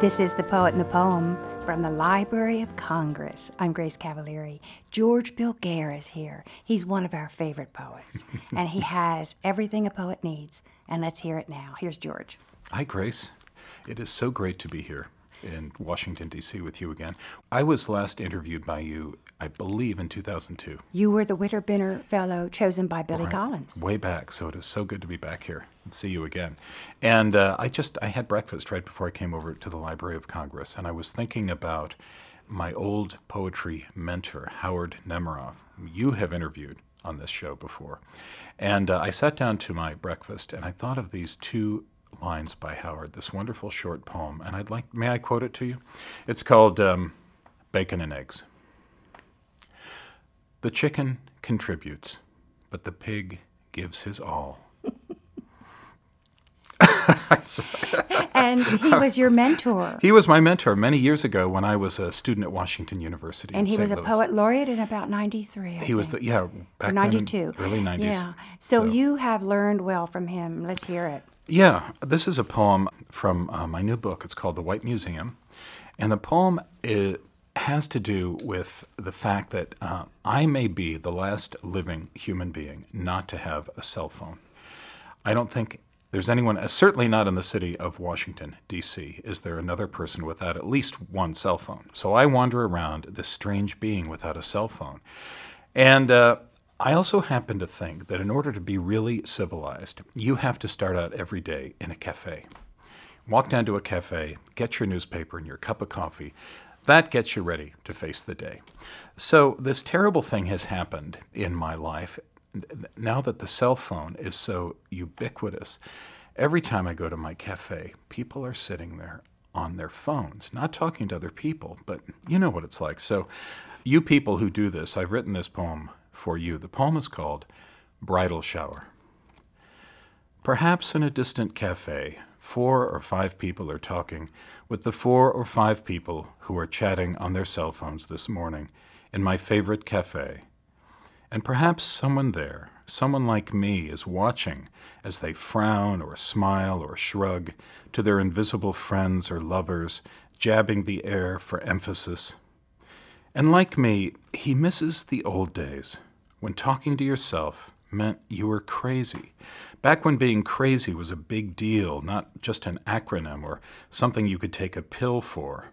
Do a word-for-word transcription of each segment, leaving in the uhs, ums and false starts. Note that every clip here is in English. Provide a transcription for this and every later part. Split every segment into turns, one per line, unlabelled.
This is The Poet and the Poem from the Library of Congress. I'm Grace Cavalieri. George Bilger is here. He's one of our favorite poets, and he has everything a poet needs. And let's hear it now. Here's George.
Hi, Grace. It is so great to be here in Washington, D C with you again. I was last interviewed by you, I believe, in two thousand two.
You were the Whitter-Benner Fellow chosen by Billy
Right.
Collins.
Way back, so it is so good to be back here and see you again. And uh, I just, I had breakfast right before I came over to the Library of Congress, and I was thinking about my old poetry mentor, Howard Nemeroff. You have interviewed on this show before. And uh, I sat down to my breakfast, and I thought of these two lines by Howard, this wonderful short poem, and I'd like, may I quote it to you? It's called um, Bacon and Eggs. The chicken contributes, but the pig gives his all.
And he was your mentor.
He was my mentor many years ago when I was a student at Washington University.
And
in
he was
Saint
a
Louis.
poet laureate in about ninety-three, I
He
think.
was the, yeah, back
Or
then in
ninety-two.
early nineties.
Yeah. So,
So-
you have learned well from him. Let's hear it.
Yeah, this is a poem from uh, my new book. It's called The White Museum. And the poem it has to do with the fact that uh, I may be the last living human being not to have a cell phone. I don't think there's anyone, uh, certainly not in the city of Washington, D C, is there another person without at least one cell phone. So I wander around this strange being without a cell phone. And uh, I also happen to think that in order to be really civilized, you have to start out every day in a cafe. Walk down to a cafe, get your newspaper and your cup of coffee. That gets you ready to face the day. So this terrible thing has happened in my life. Now that the cell phone is so ubiquitous, every time I go to my cafe, people are sitting there on their phones, not talking to other people, but you know what it's like. So you people who do this, I've written this poem for you. The poem is called Bridal Shower. Perhaps in a distant cafe, four or five people are talking with the four or five people who are chatting on their cell phones this morning in my favorite cafe. And perhaps someone there, someone like me, is watching as they frown or smile or shrug to their invisible friends or lovers, jabbing the air for emphasis. And like me, he misses the old days, when talking to yourself meant you were crazy. Back when being crazy was a big deal, not just an acronym or something you could take a pill for.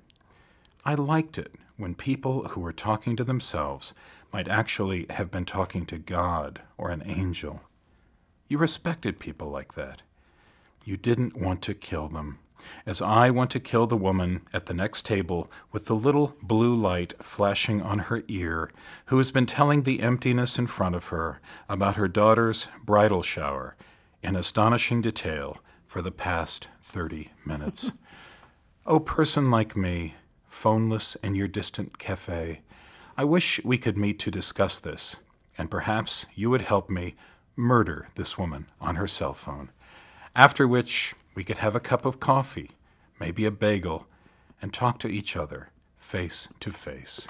I liked it when people who were talking to themselves might actually have been talking to God or an angel. You respected people like that. You didn't want to kill them, as I want to kill the woman at the next table with the little blue light flashing on her ear, who has been telling the emptiness in front of her about her daughter's bridal shower in astonishing detail for the past thirty minutes. Oh, person like me, phoneless in your distant cafe, I wish we could meet to discuss this, and perhaps you would help me murder this woman on her cell phone, after which we could have a cup of coffee, maybe a bagel, and talk to each other face to face.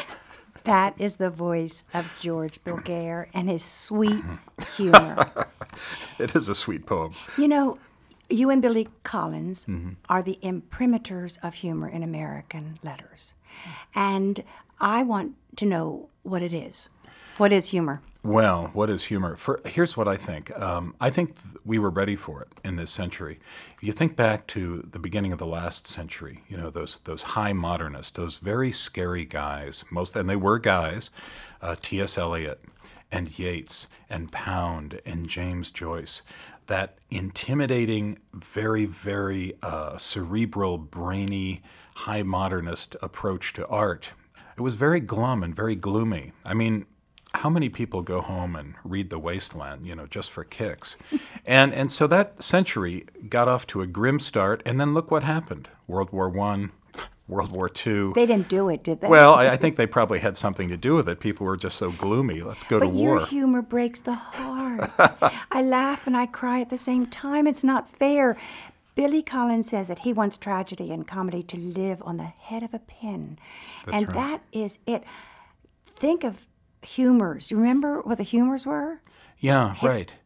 That is the voice of George Bilger and his sweet humor.
It is a sweet poem.
You know, you and Billy Collins mm-hmm. are the imprimaturs of humor in American letters. And I want to know what it is. What is humor?
Well, what is humor? For, here's what I think. Um, I think th- we were ready for it in this century. If you think back to the beginning of the last century, you know, those those high modernists, those very scary guys, most, and they were guys, uh, T S Eliot and Yeats and Pound and James Joyce, that intimidating, very, very uh, cerebral, brainy, high modernist approach to art. It was very glum and very gloomy. I mean, how many people go home and read The Wasteland, you know, just for kicks? and and so that century got off to a grim start, and then look what happened. World War One, World War Two.
They didn't do it, did they?
Well, I, I think they probably had something to do with it. People were just so gloomy. Let's go
but
to war.
Your humor breaks the heart. I laugh and I cry at the same time. It's not fair. Billy Collins says that he wants tragedy and comedy to live on the head of a pin.
That's
and
right.
that is it. Think of humors. You remember what the humors were?
Yeah, right.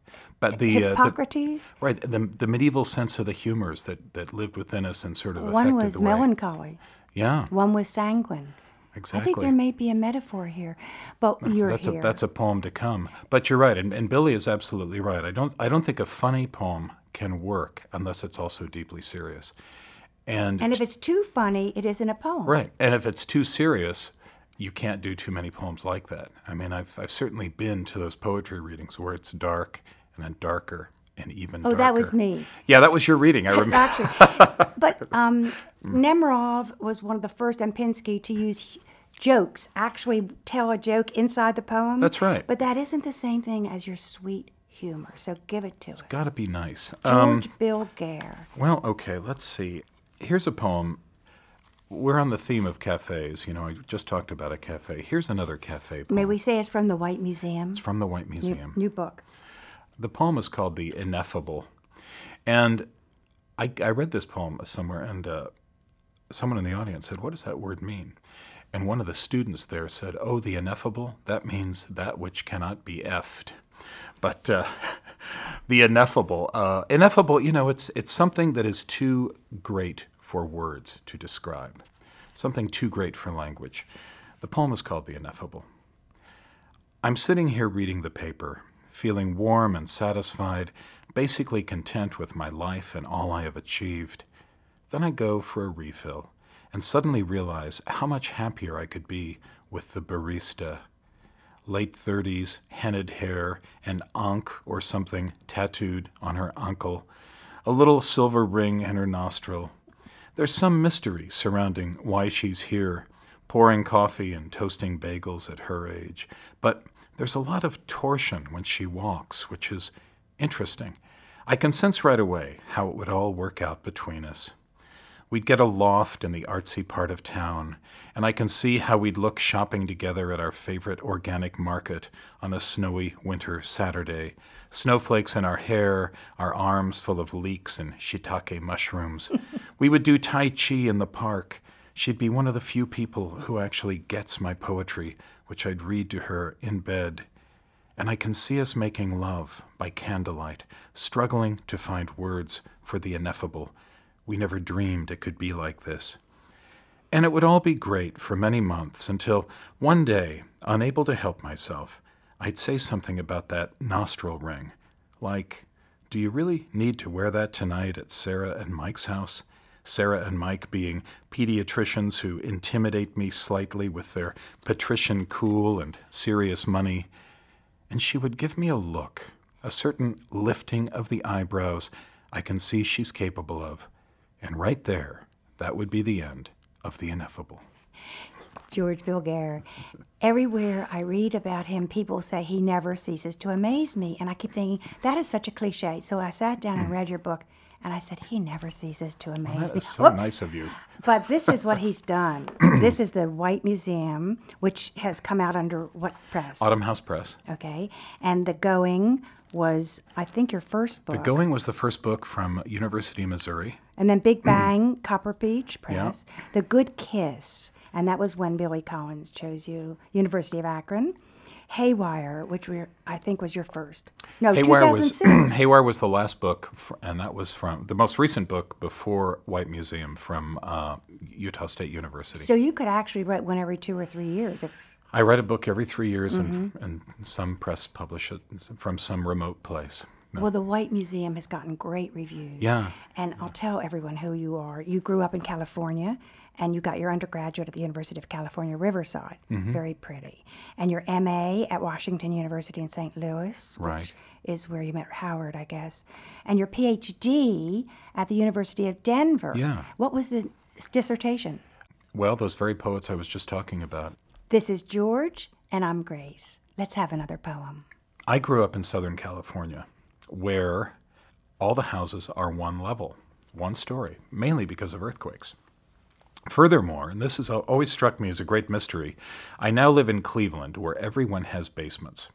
But the, uh, the
Hippocrates.
right the the medieval sense of the humors that, that lived within us and sort of
One
affected
was
the way.
melancholy.
Yeah,
One was sanguine.
exactly.
I think there may be a metaphor here, but
That's,
you're
that's
here.
a that's a poem to come. But you're right, and, and Billy is absolutely right. I don't I don't think a funny poem can work unless it's also deeply serious. And,
and if it's too funny, it isn't a poem.
right, and if it's too serious, you can't do too many poems like that. I mean, I've I've certainly been to those poetry readings where it's dark and then darker and even
Oh,
darker.
that was me.
Yeah, that was your reading. I remember.
Actually, but um, Nemerov was one of the first, and Pinsky, to use jokes, actually tell a joke inside the poem.
That's right.
But that isn't the same thing as your sweet humor. So give it to us.
Got to be nice. Um,
George Bill Gare.
well, okay, let's see. Here's a poem. We're on the theme of cafes. You know, I just talked about a cafe. Here's another cafe poem.
May we say it's from the White Museum?
It's from the White
New,
Museum.
new book.
The poem is called The Ineffable. And I, I read this poem somewhere, and uh, someone in the audience said, what does that word mean? And one of the students there said, oh, the ineffable, that means that which cannot be effed. But uh, the ineffable, uh, ineffable, you know, it's it's something that is too great for words to describe, something too great for language. The poem is called The Ineffable. I'm sitting here reading the paper, feeling warm and satisfied, basically content with my life and all I have achieved. Then I go for a refill and suddenly realize how much happier I could be with the barista. Late thirties, henned hair, an ankh or something tattooed on her ankle, a little silver ring in her nostril. There's some mystery surrounding why she's here, pouring coffee and toasting bagels at her age. But there's a lot of torsion when she walks, which is interesting. I can sense right away how it would all work out between us. We'd get a loft in the artsy part of town, and I can see how we'd look shopping together at our favorite organic market on a snowy winter Saturday, snowflakes in our hair, our arms full of leeks and shiitake mushrooms. We would do Tai Chi in the park. She'd be one of the few people who actually gets my poetry, which I'd read to her in bed. And I can see us making love by candlelight, struggling to find words for the ineffable. We never dreamed it could be like this. And it would all be great for many months until one day, unable to help myself, I'd say something about that nostril ring, like, do you really need to wear that tonight at Sarah and Mike's house? Sarah and Mike being pediatricians who intimidate me slightly with their patrician cool and serious money. And she would give me a look, a certain lifting of the eyebrows I can see she's capable of. And right there, that would be the end of the ineffable.
George Bill Gare. Everywhere I read about him, people say he never ceases to amaze me. And I keep thinking, that is such a cliche. So I sat down and read your book, and I said, he never ceases to amaze
Well, that
me.
is so
Whoops.
nice of you.
But this is what he's done. This is the White Museum, which has come out under what press?
Autumn House Press.
Okay. And The Going was, I think, your first book.
The Going was the first book from University of Missouri.
And then Big Bang, Copper Beach Press. The Good Kiss, and that was when Billy Collins chose you, University of Akron. Haywire, which we I think was your first. No,
Haywire was
two thousand six.
Haywire was the last book, fr- and that was from the most recent book before White Museum from uh, Utah State University.
So you could actually write one every two or three years. If
I write a book every three years,
Mm-hmm.
and, and some press publish it from some remote place. No.
Well, the White Museum has gotten great reviews.
Yeah.
And I'll tell everyone who you are. You grew up in California, and you got your undergraduate at the University of California, Riverside.
Mm-hmm.
Very pretty. And your M A at Washington University in Saint Louis,
Right.
which is where you met Howard, I guess. And your P H D at the University of Denver.
Yeah.
What was the dissertation?
Well, those very poets I was just talking about.
This is George, and I'm Grace. Let's have another poem.
I grew up in Southern California, where all the houses are one level, one story, mainly because of earthquakes. Furthermore, and this has always struck me as a great mystery, I now live in Cleveland, where everyone has basements.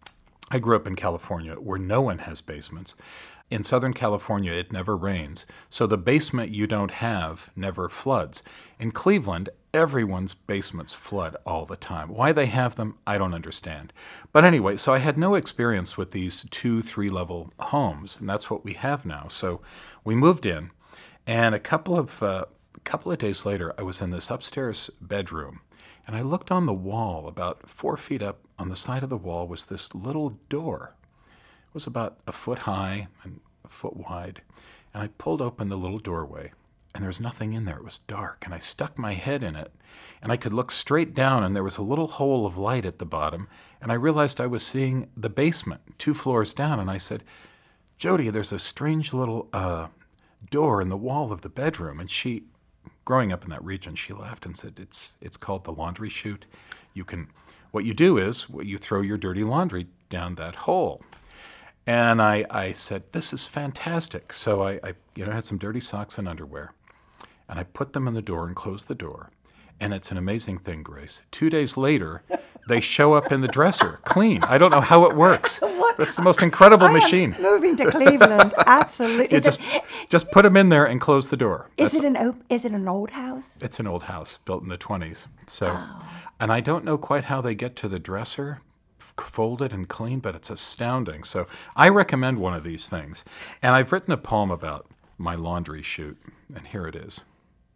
I grew up in California, where no one has basements. In Southern California, it never rains, so the basement you don't have never floods. In Cleveland, everyone's basements flood all the time. Why they have them, I don't understand. But anyway, so I had no experience with these two, three-level homes, and that's what we have now. So we moved in, and a couple of uh, a couple of days later, I was in this upstairs bedroom, and I looked on the wall. About four feet up on the side of the wall was this little door. It was about a foot high and a foot wide, and I pulled open the little doorway, and there was nothing in there. It was dark, and I stuck my head in it, and I could look straight down, and there was a little hole of light at the bottom, and I realized I was seeing the basement two floors down, and I said, "Jody, there's a strange little uh, door in the wall of the bedroom." And she, growing up in that region, she laughed and said, it's it's called the laundry chute. You can, what you do is you throw your dirty laundry down that hole. And I, I said, this is fantastic. So I, I you know, had some dirty socks and underwear, and I put them in the door and closed the door. And it's an amazing thing, Grace. Two days later, they show up in the dresser, clean. I don't know how it works.
What?
It's the most incredible
I
machine.
Am moving to Cleveland, absolutely.
You
Is
just,
it,
just put them in there and close the door.
is
That's-
it an op- is it an old house?
It's an old house built in the twenties. So,
Oh.
and I don't know quite how they get to the dresser, f- folded and clean, but it's astounding. So I recommend one of these things. And I've written a poem about my laundry chute, and here it is.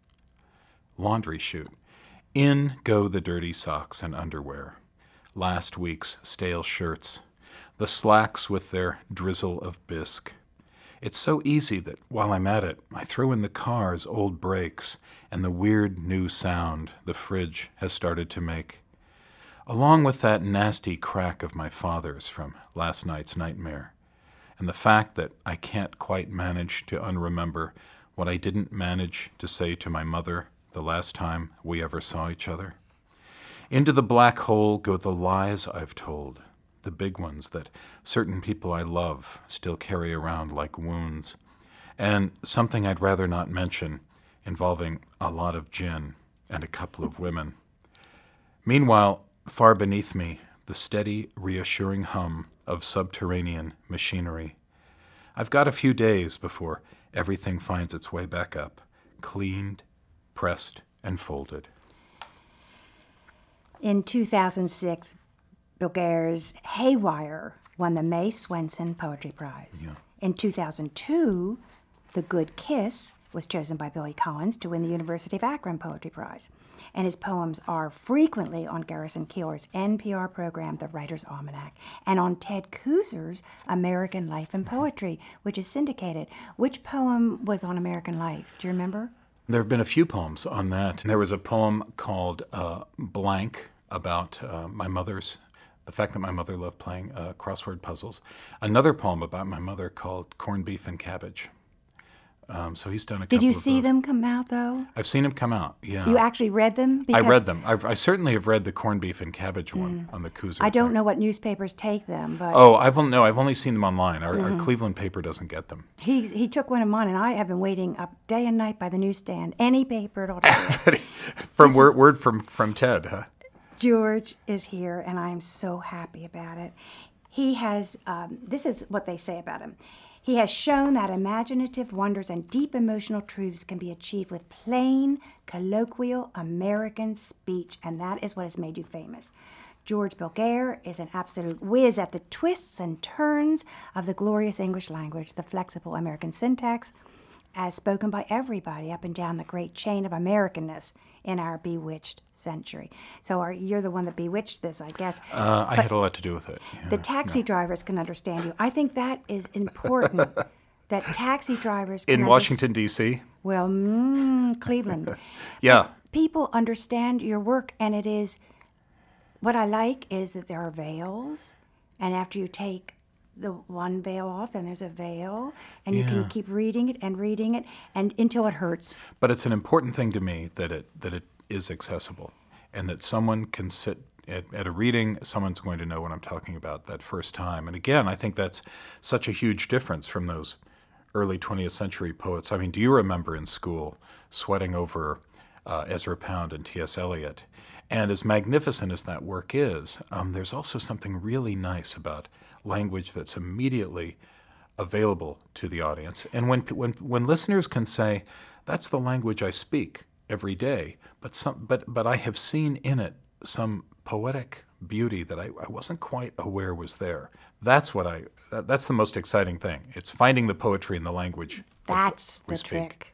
Laundry chute. In go the dirty socks and underwear, last week's stale shirts, the slacks with their drizzle of bisque. It's so easy that while I'm at it, I throw in the car's old brakes and the weird new sound the fridge has started to make, along with that nasty crack of my father's from last night's nightmare, and the fact that I can't quite manage to unremember what I didn't manage to say to my mother the last time we ever saw each other. Into the black hole go the lies I've told, the big ones that certain people I love still carry around like wounds, and something I'd rather not mention involving a lot of gin and a couple of women. Meanwhile, far beneath me, the steady, reassuring hum of subterranean machinery. I've got a few days before everything finds its way back up, cleaned, pressed, and folded.
In two thousand six, Bill Gares' Haywire won the May Swenson Poetry Prize.
Yeah.
In two thousand two, The Good Kiss was chosen by Billy Collins to win the University of Akron Poetry Prize. And his poems are frequently on Garrison Keillor's N P R program, The Writer's Almanac, and on Ted Koozer's American Life and Poetry, which is syndicated. Which poem was on American Life? Do you remember?
There have been a few poems on that. There was a poem called uh, Blank about uh, my mother's, the fact that my mother loved playing uh, crossword puzzles. Another poem about my mother called Corned Beef and Cabbage. Um, so he's done a couple
Did you
of
see
those.
them come out, though?
I've seen him come out, yeah.
You actually read them?
I
Because
read them. I've, I certainly have read the corned beef and cabbage one on the Koozer.
I don't
thing.
know what newspapers take them, but
Oh, I've only, no, I've only seen them online. Our, our Cleveland paper doesn't get them.
he he took one of mine, and I have been waiting up day and night by the newsstand. Any paper at all.
From word, word from from Ted, huh?
George is here, and I am so happy about it. He has, um, this is what they say about him. He has shown that imaginative wonders and deep emotional truths can be achieved with plain, colloquial American speech, and that is what has made you famous. George Bilgair is an absolute whiz at the twists and turns of the glorious English language, the flexible American syntax, as spoken by everybody up and down the great chain of Americanness in our bewitched century. So are, you're the one that bewitched this, I guess.
Uh, I
But
had a lot to do with it. Yeah,
the taxi
yeah.
drivers can understand you. I think that is important, that taxi drivers can
In
underst-
Washington, D C?
Well, mm, Cleveland.
Yeah.
People understand your work, and it is, what I like is that there are veils, and after you take the one veil off, then there's a veil, and you
Yeah.
can keep reading it and reading it, and until it hurts.
But it's an important thing to me that it that it is accessible, and that someone can sit at, at a reading, someone's going to know what I'm talking about that first time. And again, I think that's such a huge difference from those early twentieth century poets. I mean, do you remember in school sweating over uh, Ezra Pound and T S. Eliot? And as magnificent as that work is, um, there's also something really nice about language that's immediately available to the audience. And when when when listeners can say, "That's the language I speak," every day, but some, but but I have seen in it some poetic beauty that I, I wasn't quite aware was there. That's what I. That, that's the most exciting thing. It's finding the poetry in the language.
That's
we
the
speak.
trick,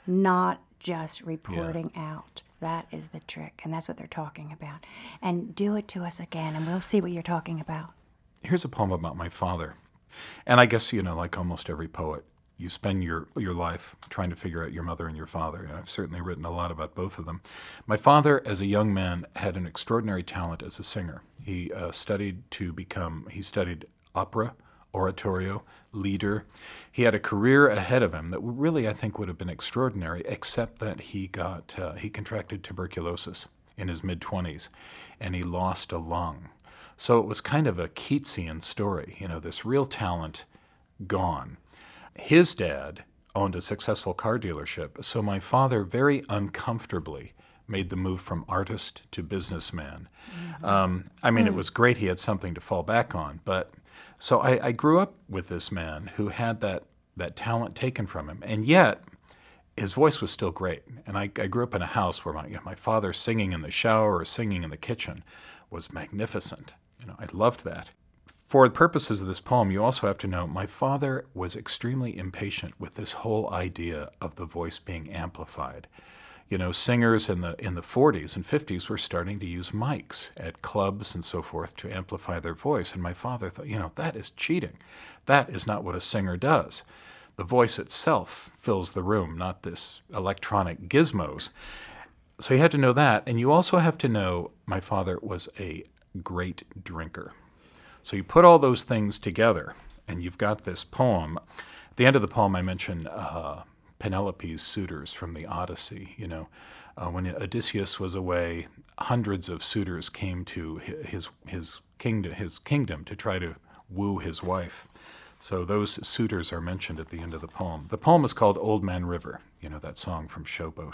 not just reporting out. That is the trick, and that's what they're talking about. And do it to us again, and we'll see what you're talking about.
Here's a poem about my father. And I guess, you know, like almost every poet, you spend your, your life trying to figure out your mother and your father. And I've certainly written a lot about both of them. My father, as a young man, had an extraordinary talent as a singer. He uh, studied to become, he studied opera, oratorio, leader. He had a career ahead of him that really, I think, would have been extraordinary, except that he got, uh, he contracted tuberculosis in his mid-twenties, and he lost a lung. So it was kind of a Keatsian story, you know, this real talent gone. His dad owned a successful car dealership, so my father very uncomfortably made the move from artist to businessman. Mm-hmm. Um, I mean, mm. it was great he had something to fall back on, but so I, I grew up with this man who had that, that talent taken from him, and yet his voice was still great. And I, I grew up in a house where my, you know, my father singing in the shower or singing in the kitchen was magnificent. You know, I loved that. For the purposes of this poem, you also have to know my father was extremely impatient with this whole idea of the voice being amplified. You know, singers in the in the forties and fifties were starting to use mics at clubs and so forth to amplify their voice. And my father thought, you know, that is cheating. That is not what a singer does. The voice itself fills the room, not this electronic gizmos. So you had to know that. And you also have to know my father was a great drinker. So you put all those things together, and you've got this poem. At the end of the poem, I mention uh, Penelope's suitors from the Odyssey. You know, uh, when Odysseus was away, hundreds of suitors came to his his kingdom, his kingdom to try to woo his wife. So those suitors are mentioned at the end of the poem. The poem is called Old Man River, you know, that song from Showboat.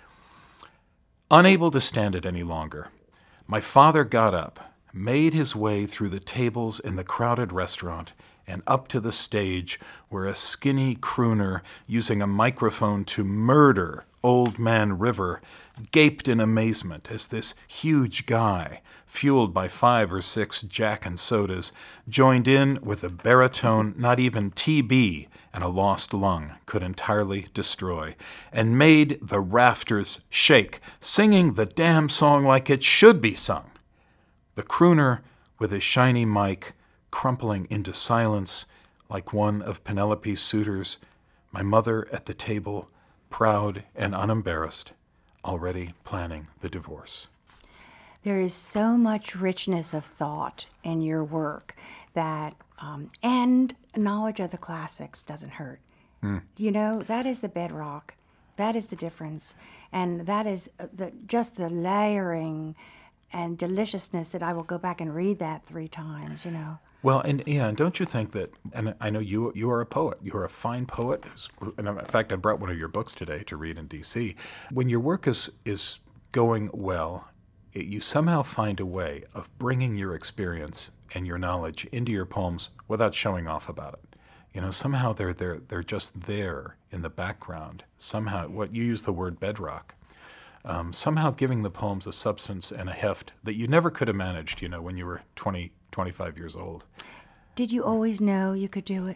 Unable to stand it any longer, my father got up, made his way through the tables in the crowded restaurant and up to the stage where a skinny crooner using a microphone to murder Old Man River gaped in amazement as this huge guy, fueled by five or six Jack and sodas, joined in with a baritone not even T B and a lost lung could entirely destroy, and made the rafters shake, singing the damn song like it should be sung. The crooner, with his shiny mic, crumpling into silence like one of Penelope's suitors, my mother at the table, proud and unembarrassed, already planning the divorce.
There is so much richness of thought in your work that, um, and knowledge of the classics doesn't hurt. Mm. You know, that is the bedrock. That is the difference. And that is the, just the layering and deliciousness that I will go back and read that three times, you know.
Well, and yeah, and don't you think that, and I know you you are a poet, you are a fine poet, and in fact, I brought one of your books today to read in D C. When your work is, is going well, it, you somehow find a way of bringing your experience and your knowledge into your poems without showing off about it. You know, somehow they're, they're, they're just there in the background. Somehow, what you use the word bedrock. Um, somehow giving the poems a substance and a heft that you never could have managed, you know, when you were twenty, twenty-five years old. Did
you always know you could do it?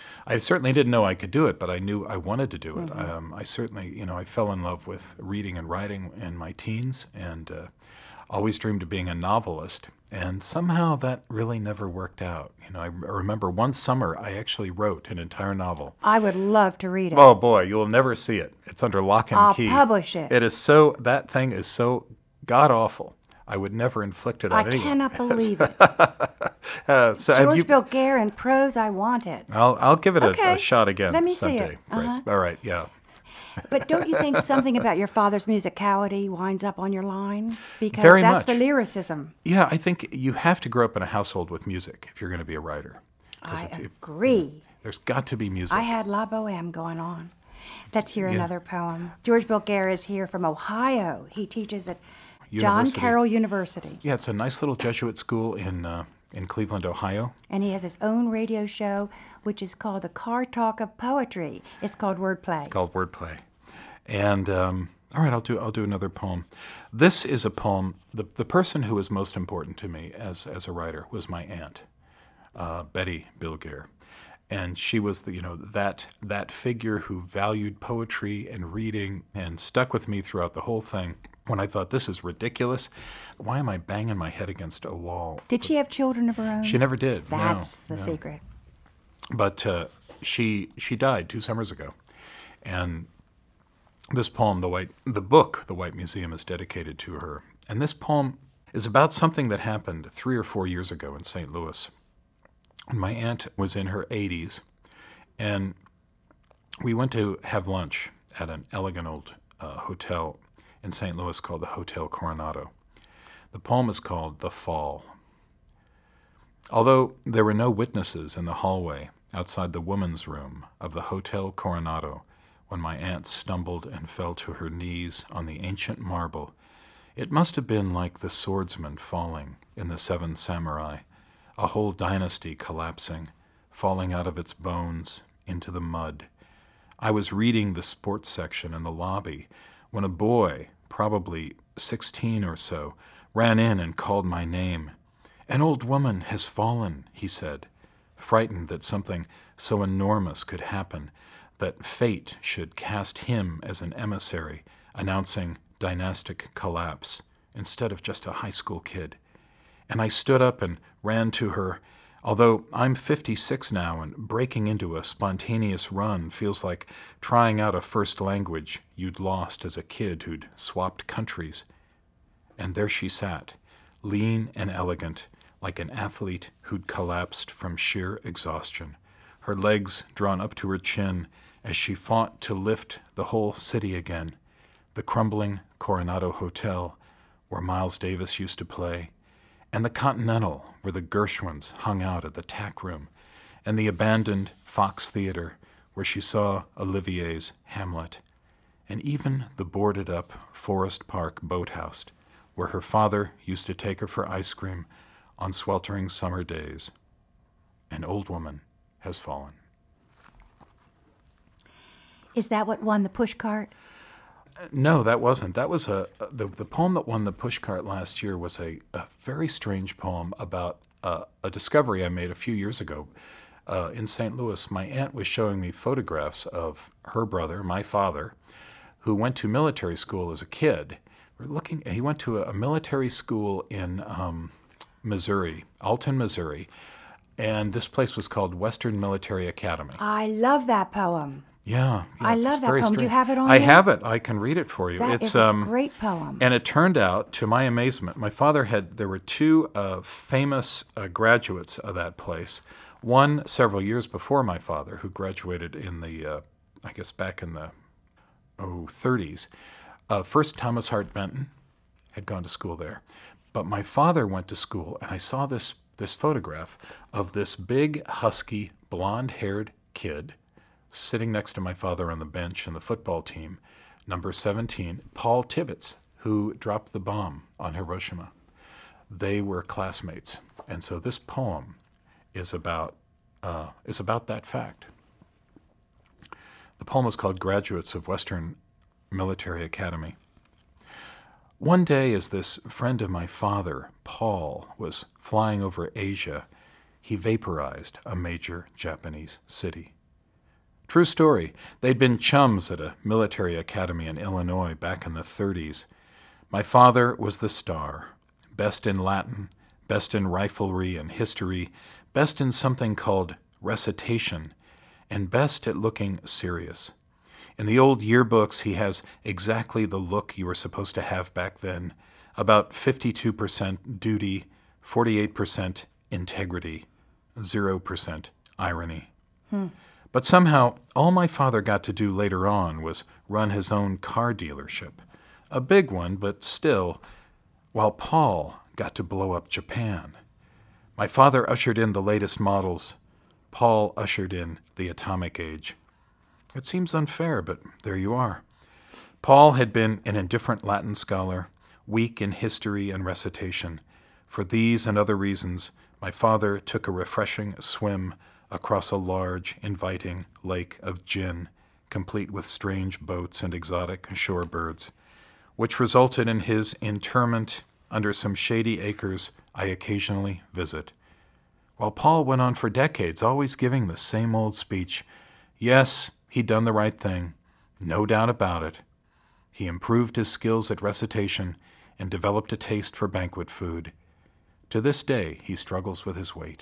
I certainly didn't know I could do it, but I knew I wanted to do it. Mm-hmm. Um, I certainly, you know, I fell in love with reading and writing in my teens and uh, always dreamed of being a novelist. And somehow that really never worked out. You know, I remember one summer I actually wrote an entire novel.
I would love to read it.
Oh boy, you'll never see it. It's under lock and
I'll
key.
I'll publish it.
It is so, that thing is so god-awful. I would never inflict it on
I
anyone.
I cannot believe it.
uh, so
George
you,
Bill Guerin prose, I want it.
I'll I'll give it
okay.
a, a shot again
Let me
someday.
see it. Uh-huh.
All right, yeah.
But don't you think something about your father's musicality winds up on your line? Because
Very
that's
much.
the lyricism.
Yeah, I think you have to grow up in a household with music if you're going to be a writer.
I
if,
agree.
If, there's got to be music.
I had La Boheme going on. Let's hear
Yeah.
another poem. George Bill Guerin is here from Ohio. He teaches at John
University.
Carroll University.
Yeah, it's a nice little Jesuit school in uh, in Cleveland, Ohio.
And he has his own radio show, which is called The Car Talk of Poetry. It's called Wordplay.
It's called Wordplay. And um, All right, I'll do I'll do another poem. This is a poem. The the person who was most important to me as as a writer was my aunt, uh, Betty Bilger, and she was the you know that that figure who valued poetry and reading and stuck with me throughout the whole thing. When I thought this is ridiculous, why am I banging my head against a wall?
Did she have children of her own?
She never did.
That's
no,
the
no.
secret.
But uh, she she died two summers ago, and this poem, the white the book, The White Museum, is dedicated to her. And this poem is about something that happened three or four years ago in Saint Louis. And my aunt was in her eighties, and we went to have lunch at an elegant old uh, hotel in Saint Louis called the Hotel Coronado. The poem is called The Fall. Although there were no witnesses in the hallway outside the woman's room of the Hotel Coronado when my aunt stumbled and fell to her knees on the ancient marble, it must have been like the swordsman falling in the Seven Samurai, a whole dynasty collapsing, falling out of its bones into the mud. I was reading the sports section in the lobby when a boy, probably sixteen or so, ran in and called my name. "An old woman has fallen," he said, frightened that something so enormous could happen, that fate should cast him as an emissary, announcing dynastic collapse, instead of just a high school kid. And I stood up and ran to her. Although I'm fifty-six now, and breaking into a spontaneous run feels like trying out a first language you'd lost as a kid who'd swapped countries. And there she sat, lean and elegant, like an athlete who'd collapsed from sheer exhaustion, her legs drawn up to her chin as she fought to lift the whole city again, the crumbling Coronado Hotel, where Miles Davis used to play, and the Continental, where the Gershwins hung out at the tack room, and the abandoned Fox Theater, where she saw Olivier's Hamlet, and even the boarded-up Forest Park boathouse, where her father used to take her for ice cream on sweltering summer days. An old woman has fallen.
Is that what won the pushcart?
No, that wasn't. That was a the the poem that won the pushcart last year was a, a very strange poem about uh, a discovery I made a few years ago uh, in Saint Louis. My aunt was showing me photographs of her brother, my father, who went to military school as a kid. We're looking. He went to a, a military school in um, Missouri, Alton, Missouri, and this place was called Western Military Academy.
I love that poem.
Yeah, yeah
I
it's
love that
very
poem. Do you
strange.
have it on
I
you?
have it. I can read it for you.
That
it's
is a
um,
great poem.
And it turned out, to my amazement, my father had, there were two uh, famous uh, graduates of that place. One several years before my father, who graduated in the, uh, I guess back in the oh, thirties. Uh, first, Thomas Hart Benton had gone to school there. But my father went to school, and I saw this, this photograph of this big, husky, blonde-haired kid sitting next to my father on the bench in the football team, number seventeen, Paul Tibbets, who dropped the bomb on Hiroshima. They were classmates, and so this poem is about uh, is about that fact. The poem is called Graduates of Western Military Academy. One day, as this friend of my father, Paul, was flying over Asia, he vaporized a major Japanese city. True story. They'd been chums at a military academy in Illinois back in the thirties. My father was the star, best in Latin, best in riflery and history, best in something called recitation, and best at looking serious. In the old yearbooks, he has exactly the look you were supposed to have back then, about fifty-two percent duty, forty-eight percent integrity, zero percent irony. Hmm. But somehow, all my father got to do later on was run his own car dealership. A big one, but still, while Paul got to blow up Japan. My father ushered in the latest models. Paul ushered in the atomic age. It seems unfair, but there you are. Paul had been an indifferent Latin scholar, weak in history and recitation. For these and other reasons, my father took a refreshing swim across a large, inviting lake of gin, complete with strange boats and exotic shore birds, which resulted in his interment under some shady acres I occasionally visit. While Paul went on for decades, always giving the same old speech. Yes, he'd done the right thing, no doubt about it. He improved his skills at recitation and developed a taste for banquet food. To this day, he struggles with his weight.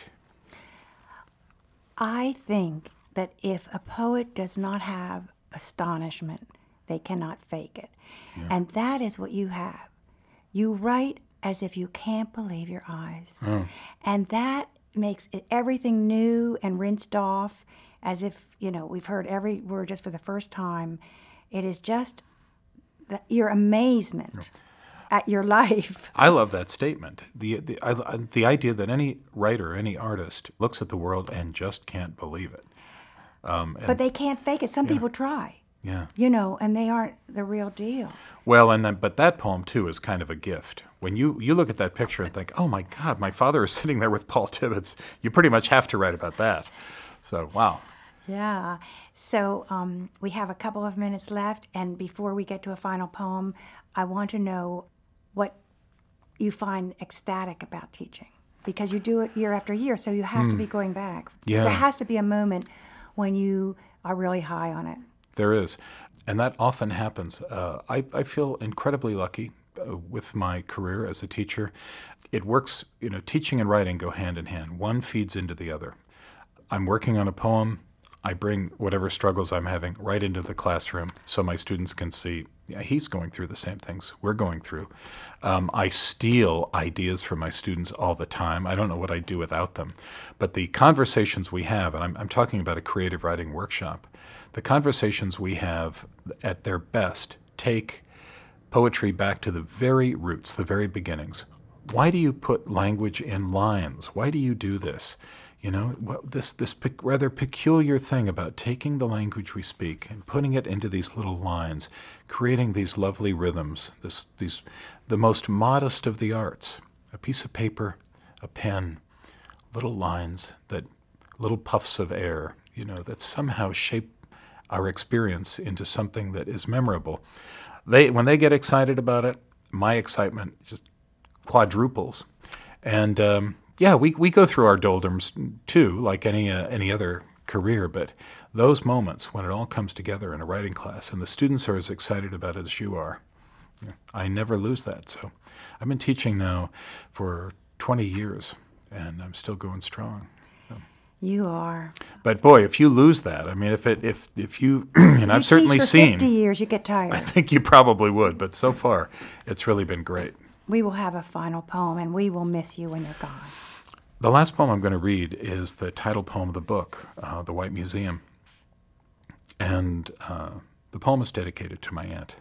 I think that if a poet does not have astonishment, they cannot fake it. Yeah. And that is what you have. You write as if you can't believe your eyes. Oh. And that makes it everything new and rinsed off, as if, you know, we've heard every word just for the first time. It is just the, your amazement yeah. at your life.
I love that statement. The the I, the idea that any writer, any artist looks at the world and just can't believe it. Um, and,
but they can't fake it. Some
yeah.
people try.
Yeah.
You know, and they aren't the real deal.
Well, and then, but that poem, too, is kind of a gift. When you, you look at that picture and think, oh, my God, my father is sitting there with Paul Tibbets, you pretty much have to write about that. So, wow.
Yeah. So um, we have a couple of minutes left, and before we get to a final poem, I want to know what you find ecstatic about teaching, because you do it year after year, so you have mm. to be going back.
Yeah.
There has to be a moment when you are really high on it.
There is, and that often happens. Uh, I, I feel incredibly lucky uh, with my career as a teacher. It works, you know, teaching and writing go hand in hand. One feeds into the other. I'm working on a poem. I bring whatever struggles I'm having right into the classroom so my students can see, yeah, he's going through the same things we're going through. Um, I steal ideas from my students all the time. I don't know what I'd do without them. But the conversations we have, and I'm, I'm talking about a creative writing workshop, the conversations we have at their best take poetry back to the very roots, the very beginnings. Why do you put language in lines? Why do you do this? You know, this this pe- rather peculiar thing about taking the language we speak and putting it into these little lines, creating these lovely rhythms, this these the most modest of the arts, a piece of paper, a pen, little lines, that little puffs of air, you know, that somehow shape our experience into something that is memorable. They when they get excited about it, my excitement just quadruples. And um, yeah, we we go through our doldrums too, like any uh, any other career. But those moments when it all comes together in a writing class, and the students are as excited about it as you are, I never lose that. So I've been teaching now for twenty years, and I'm still going strong.
You are.
But boy, if you lose that, I mean, if it, if if you, and I've certainly
for
seen.
fifty years, you get tired.
I think you probably would, but so far, it's really been great.
We will have a final poem, and we will miss you when you're gone.
The last poem I'm going to read is the title poem of the book, uh, The White Museum, and uh, the poem is dedicated to my aunt.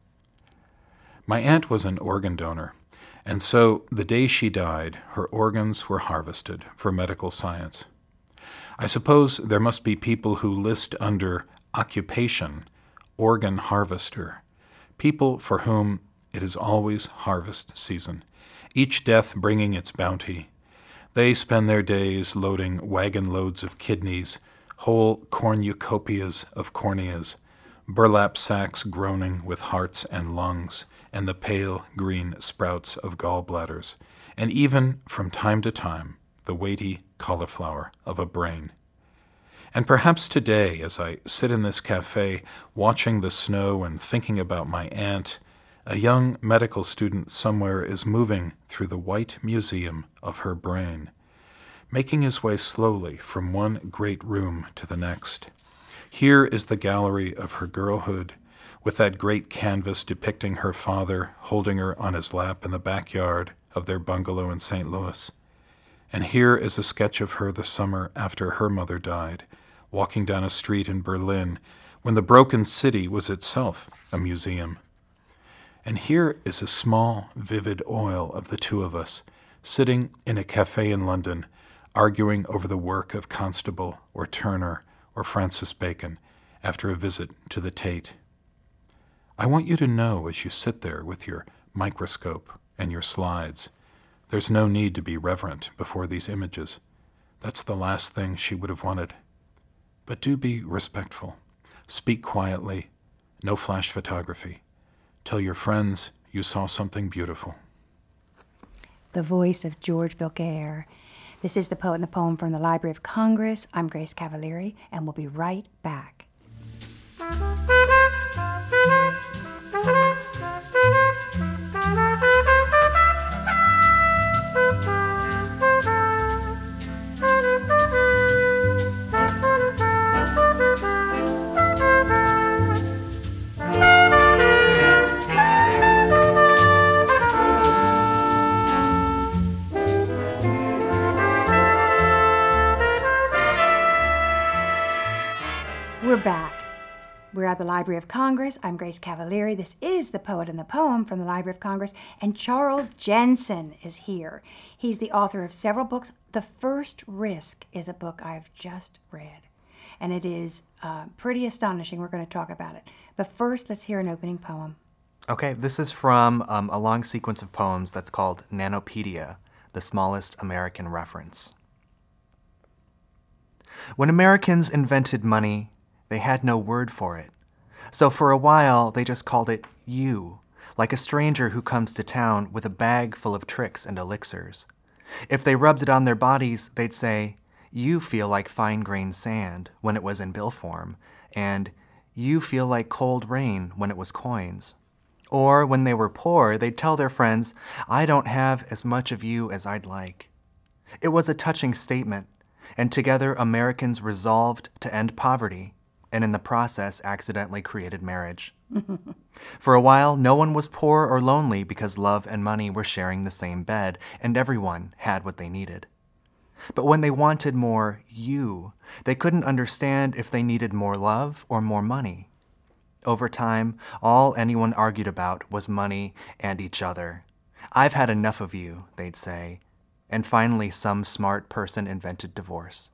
My aunt was an organ donor, and so the day she died, her organs were harvested for medical science. I suppose there must be people who list under occupation organ harvester, people for whom it is always harvest season, each death bringing its bounty. They spend their days loading wagon loads of kidneys, whole cornucopias of corneas, burlap sacks groaning with hearts and lungs, and the pale green sprouts of gallbladders, and even, from time to time, the weighty cauliflower of a brain. And perhaps today, as I sit in this cafe, watching the snow and thinking about my aunt, a young medical student somewhere is moving through the white museum of her brain, making his way slowly from one great room to the next. Here is the gallery of her girlhood, with that great canvas depicting her father holding her on his lap in the backyard of their bungalow in Saint Louis. And here is a sketch of her the summer after her mother died, walking down a street in Berlin when the broken city was itself a museum. And here is a small, vivid oil of the two of us, sitting in a cafe in London, arguing over the work of Constable or Turner or Francis Bacon after a visit to the Tate. I want you to know as you sit there with your microscope and your slides, there's no need to be reverent before these images. That's the last thing she would have wanted. But do be respectful. Speak quietly, no flash photography. Tell your friends you saw something beautiful.
The voice of George Bilger. This is The Poet and the Poem from the Library of Congress. I'm Grace Cavalieri, and we'll be right back. We're back. We're at the Library of Congress. I'm Grace Cavalieri. This is The Poet and the Poem from the Library of Congress, and Charles Jensen is here. He's the author of several books. The First Risk is a book I've just read, and it is uh, pretty astonishing. We're going to talk about it. But first, let's hear an opening poem.
Okay, this is from um, a long sequence of poems that's called Nanopedia, the smallest American reference. When Americans invented money, they had no word for it. So for a while, they just called it you, like a stranger who comes to town with a bag full of tricks and elixirs. If they rubbed it on their bodies, they'd say, "You feel like fine-grained sand," when it was in bill form, and "You feel like cold rain," when it was coins. Or when they were poor, they'd tell their friends, "I don't have as much of you as I'd like." It was a touching statement, and together Americans resolved to end poverty, and in the process accidentally created marriage. For a while, no one was poor or lonely because love and money were sharing the same bed, and everyone had what they needed. But when they wanted more you, they couldn't understand if they needed more love or more money. Over time, all anyone argued about was money and each other. "I've had enough of you," they'd say. And finally, some smart person invented divorce.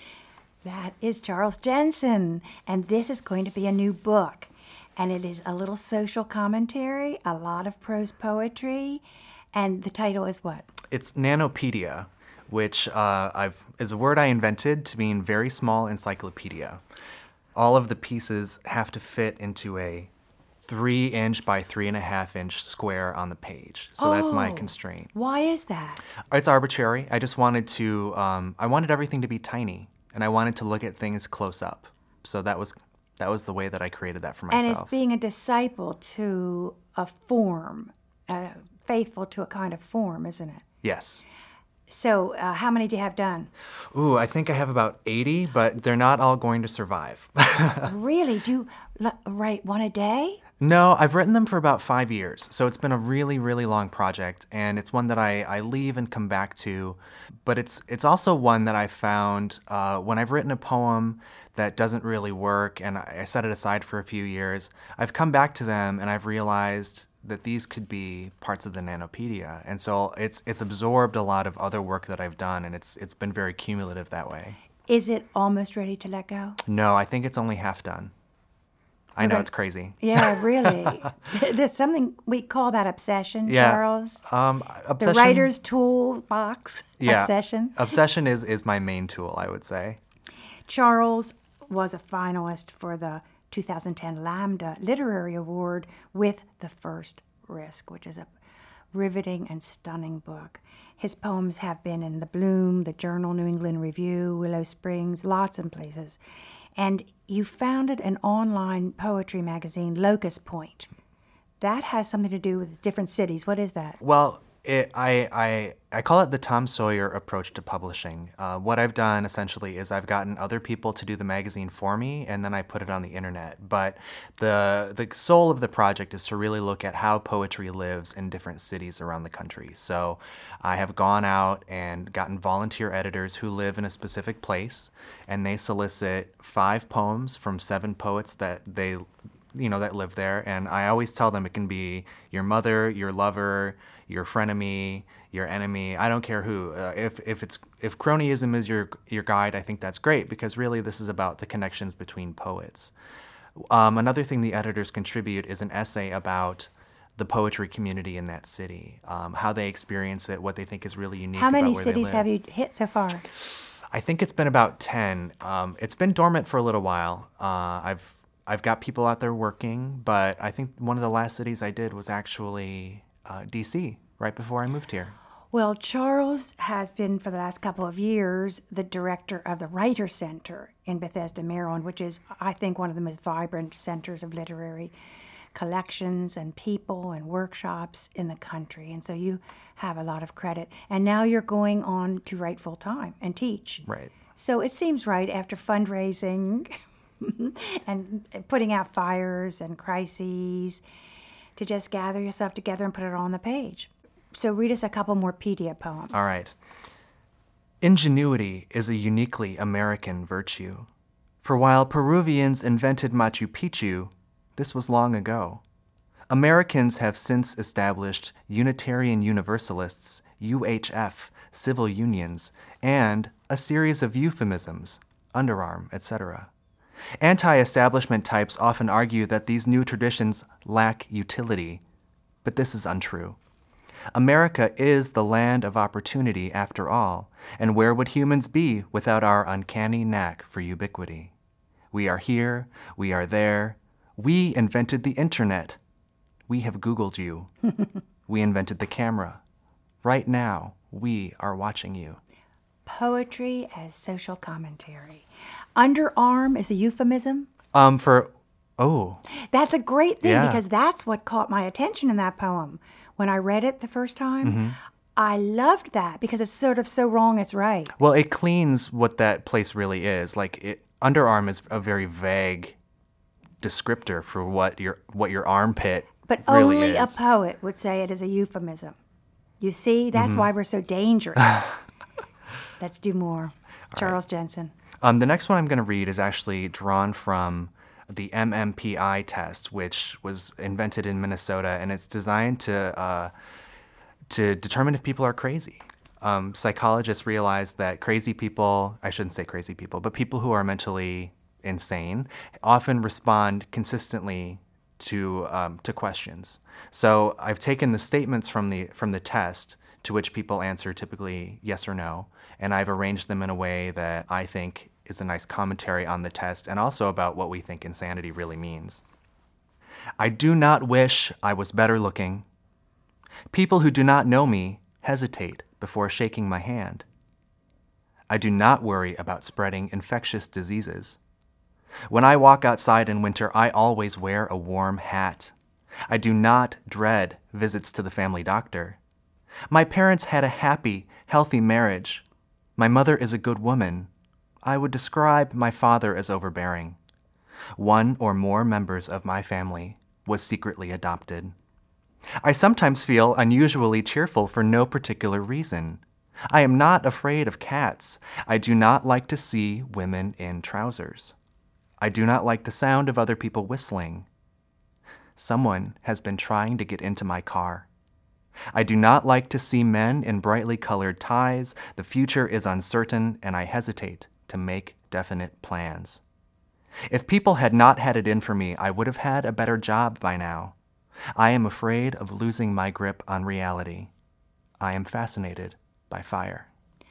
That is Charles Jensen, and this is going to be a new book. And it is a little social commentary, a lot of prose poetry, and the title is what?
It's Nanopedia, which uh, I've is a word I invented to mean very small encyclopedia. All of the pieces have to fit into a three inch by three and a half inch square on the page. So oh, that's my constraint.
Why is that?
It's arbitrary. I just wanted to, um, I wanted everything to be tiny, and I wanted to look at things close up. So that was that was the way that I created that for myself.
And it's being a disciple to a form, uh, faithful to a kind of form, isn't it?
Yes.
So uh, how many do you have done?
Ooh, I think I have about eighty, but they're not all going to survive.
Really? Do you l- write one a day?
No, I've written them for about five years. So it's been a really, really long project, and it's one that I, I leave and come back to. But it's it's also one that I found uh, when I've written a poem that doesn't really work, and I, I set it aside for a few years. I've come back to them, and I've realized that these could be parts of the Nanopedia. And so it's it's absorbed a lot of other work that I've done, and it's it's been very cumulative that way.
Is it almost ready to let go?
No, I think it's only half done. I know, it's crazy.
Yeah, really. There's something, we call that obsession,
yeah.
Charles.
Um, obsession,
the writer's toolbox,
yeah.
obsession.
Obsession is, is my main tool, I would say.
Charles was a finalist for the two thousand ten Lambda Literary Award with The First Risk, which is a riveting and stunning book. His poems have been in The Bloom, The Journal, New England Review, Willow Springs, lots of places. And you founded an online poetry magazine, Locust Point. That has something to do with different cities. What is that?
Well, it, I, I, I call it the Tom Sawyer approach to publishing. Uh, what I've done essentially is I've gotten other people to do the magazine for me, and then I put it on the internet. But the the soul of the project is to really look at how poetry lives in different cities around the country. So I have gone out and gotten volunteer editors who live in a specific place, and they solicit five poems from seven poets that they you know, that live there. And I always tell them it can be your mother, your lover, your frenemy, your enemy. I don't care who. Uh, if if it's if cronyism is your your guide, I think that's great, because really this is about the connections between poets. Um, another thing the editors contribute is an essay about the poetry community in that city, um, how they experience it, what they think is really unique.
How many
about where
cities
they live.
have you hit so far?
I think it's been about ten. Um, it's been dormant for a little while. Uh, I've I've got people out there working, but I think one of the last cities I did was actually uh, D C, right before I moved here.
Well, Charles has been for the last couple of years the director of the Writer Center in Bethesda, Maryland, which is, I think, one of the most vibrant centers of literary collections and people and workshops in the country. And so you have a lot of credit. And now you're going on to write full time and teach.
Right.
So it seems right after fundraising and putting out fires and crises to just gather yourself together and put it on the page. So read us a couple more Pedia poems.
All right. Ingenuity is a uniquely American virtue. For while Peruvians invented Machu Picchu, this was long ago. Americans have since established Unitarian Universalists, U H F, civil unions, and a series of euphemisms, underarm, et cetera. Anti-establishment types often argue that these new traditions lack utility, but this is untrue. America is the land of opportunity after all, and where would humans be without our uncanny knack for ubiquity? We are here, we are there. We invented the internet. We have Googled you. We invented the camera. Right now, we are watching you.
Poetry as social commentary. Underarm is a euphemism.
Um, for, oh.
That's a great thing
Yeah.
because that's what caught my attention in that poem. When I read it the first time,
Mm-hmm.
I loved that because it's sort of so wrong it's right.
Well, it cleans what that place really is. Like, it, underarm is a very vague descriptor for what your what your armpit
But
really
only a
is.
poet would say it is a euphemism. You see, that's
Mm-hmm.
why we're so dangerous. Let's do more. Charles Jensen.
Um, the next one I'm going to read is actually drawn from the M M P I test, which was invented in Minnesota, and it's designed to uh, to determine if people are crazy. Um, psychologists realize that crazy people, I shouldn't say crazy people, but people who are mentally insane often respond consistently to um, to questions. So I've taken the statements from the from the test to which people answer typically yes or no, and I've arranged them in a way that I think is a nice commentary on the test and also about what we think insanity really means. I do not wish I was better looking. People who do not know me hesitate before shaking my hand. I do not worry about spreading infectious diseases. When I walk outside in winter, I always wear a warm hat. I do not dread visits to the family doctor. My parents had a happy, healthy marriage. My mother is a good woman. I would describe my father as overbearing. One or more members of my family was secretly adopted. I sometimes feel unusually cheerful for no particular reason. I am not afraid of cats. I do not like to see women in trousers. I do not like the sound of other people whistling. Someone has been trying to get into my car. I do not like to see men in brightly colored ties. The future is uncertain, and I hesitate to make definite plans. If people had not had it in for me, I would have had a better job by now. I am afraid of losing my grip on reality. I am fascinated by fire.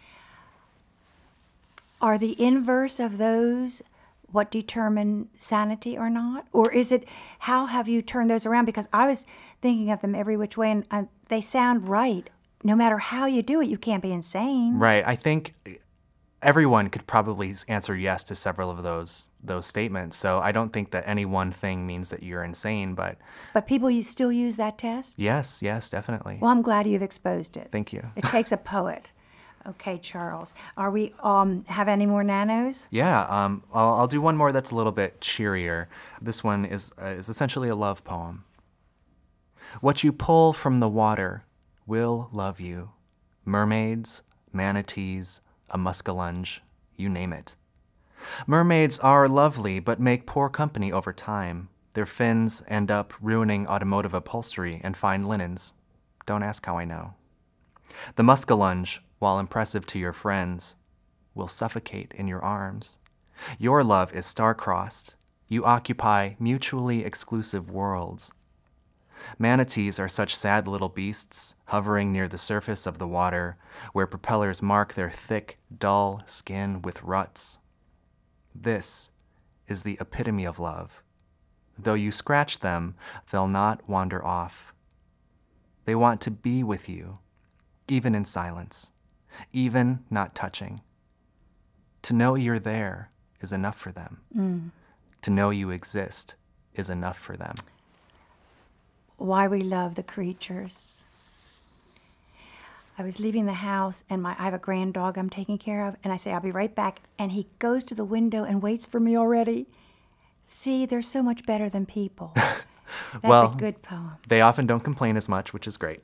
Are the inverse of those what determine sanity or not? Or is it, how have you turned those around? Because I was thinking of them every which way, and uh, they sound right. No matter how you do it, you can't be insane.
Right. I think everyone could probably answer yes to several of those those statements. So I don't think that any one thing means that you're insane, but
But people you still use that test?
yes, yes, definitely.
Well, I'm glad you've exposed it.
Thank you.
It takes a poet. Okay, Charles. Are we um have any more nanos?
Yeah, um, I'll, I'll do one more that's a little bit cheerier. This one is uh, is essentially a love poem. What you pull from the water will love you. Mermaids, manatees, a muskellunge, you name it. Mermaids are lovely, but make poor company over time. Their fins end up ruining automotive upholstery and fine linens. Don't ask how I know. The muskellunge, while impressive to your friends, will suffocate in your arms. Your love is star-crossed. You occupy mutually exclusive worlds. Manatees are such sad little beasts, hovering near the surface of the water, where propellers mark their thick, dull skin with ruts. This is the epitome of love, Though you scratch them, they'll not wander off. They want to be with you, even in silence, even not touching. To know you're there is enough for them.
Mm.
To know you exist is enough for them.
Why we love the creatures. I was leaving the house, and my I have a grand dog I'm taking care of, and I say, I'll be right back. And he goes to the window and waits for me already. See, they're so much better than people. That's
Well,
a good poem.
They often don't complain as much, which is great.